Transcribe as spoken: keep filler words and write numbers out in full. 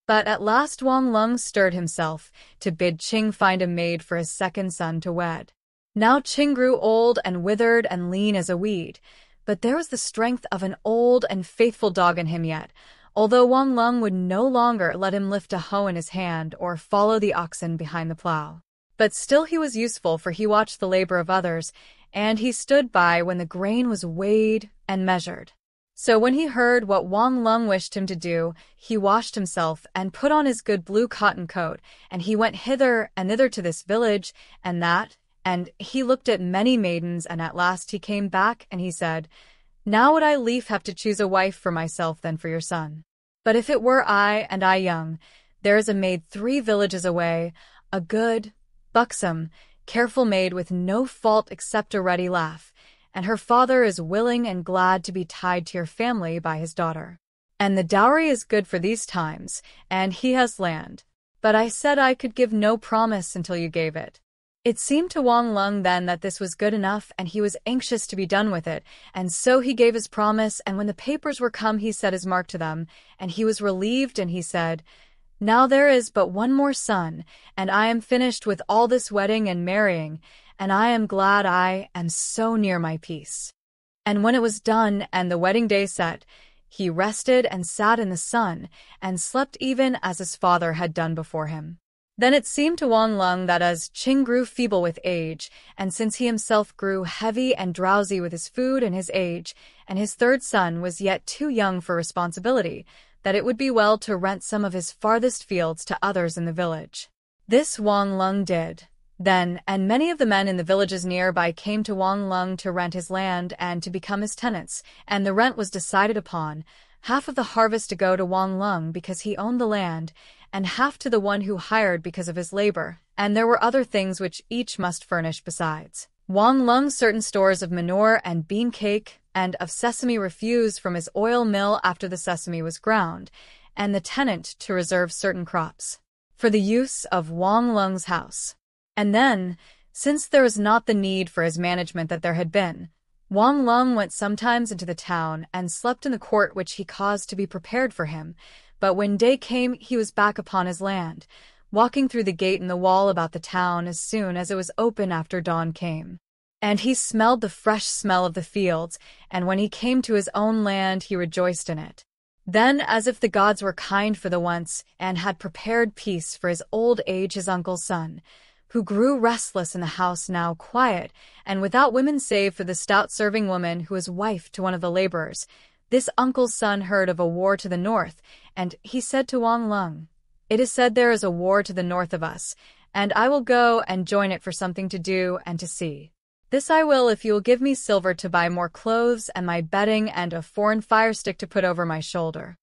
But at last Wang Lung stirred himself to bid Qing find a maid for his second son to wed. Now Qing grew old and withered and lean as a weed, but there was the strength of an old and faithful dog in him yet, although Wang Lung would no longer let him lift a hoe in his hand or follow the oxen behind the plow. But still he was useful, for he watched the labor of others, and he stood by when the grain was weighed and measured. So when he heard what Wang Lung wished him to do, he washed himself and put on his good blue cotton coat, and he went hither and thither to this village and that, and he looked at many maidens, and at last he came back, and he said, "Now would I lief have to choose a wife for myself than for your son. But if it were I, and I young, there is a maid three villages away, a good, buxom, careful maid with no fault except a ready laugh, and her father is willing and glad to be tied to your family by his daughter. And the dowry is good for these times, and he has land. But I said I could give no promise until you gave it." It seemed to Wang Lung then that this was good enough, and he was anxious to be done with it, and so he gave his promise, and when the papers were come he set his mark to them, and he was relieved, and he said, "Now there is but one more son, and I am finished with all this wedding and marrying, and I am glad I am so near my peace." And when it was done, and the wedding day set, he rested and sat in the sun, and slept even as his father had done before him. Then it seemed to Wang Lung that as Qing grew feeble with age, and since he himself grew heavy and drowsy with his food and his age, and his third son was yet too young for responsibility, that it would be well to rent some of his farthest fields to others in the village. This Wang Lung did. Then, and many of the men in the villages nearby came to Wang Lung to rent his land and to become his tenants, and the rent was decided upon, half of the harvest to go to Wang Lung because he owned the land, and half to the one who hired because of his labor, and there were other things which each must furnish besides. Wang Lung certain stores of manure and bean cake, and of sesame refuse from his oil mill after the sesame was ground, and the tenant to reserve certain crops for the use of Wang Lung's house. And then, since there was not the need for his management that there had been, Wang Lung went sometimes into the town and slept in the court which he caused to be prepared for him, but when day came he was back upon his land, walking through the gate in the wall about the town as soon as it was open after dawn came. And he smelled the fresh smell of the fields, and when he came to his own land he rejoiced in it. Then, as if the gods were kind for the once, and had prepared peace for his old age, his uncle's son, who grew restless in the house now quiet, and without women save for the stout serving woman who was wife to one of the laborers, this uncle's son heard of a war to the north, and he said to Wang Lung, "It is said there is a war to the north of us, and I will go and join it for something to do and to see. This I will if you will give me silver to buy more clothes and my bedding and a foreign fire stick to put over my shoulder."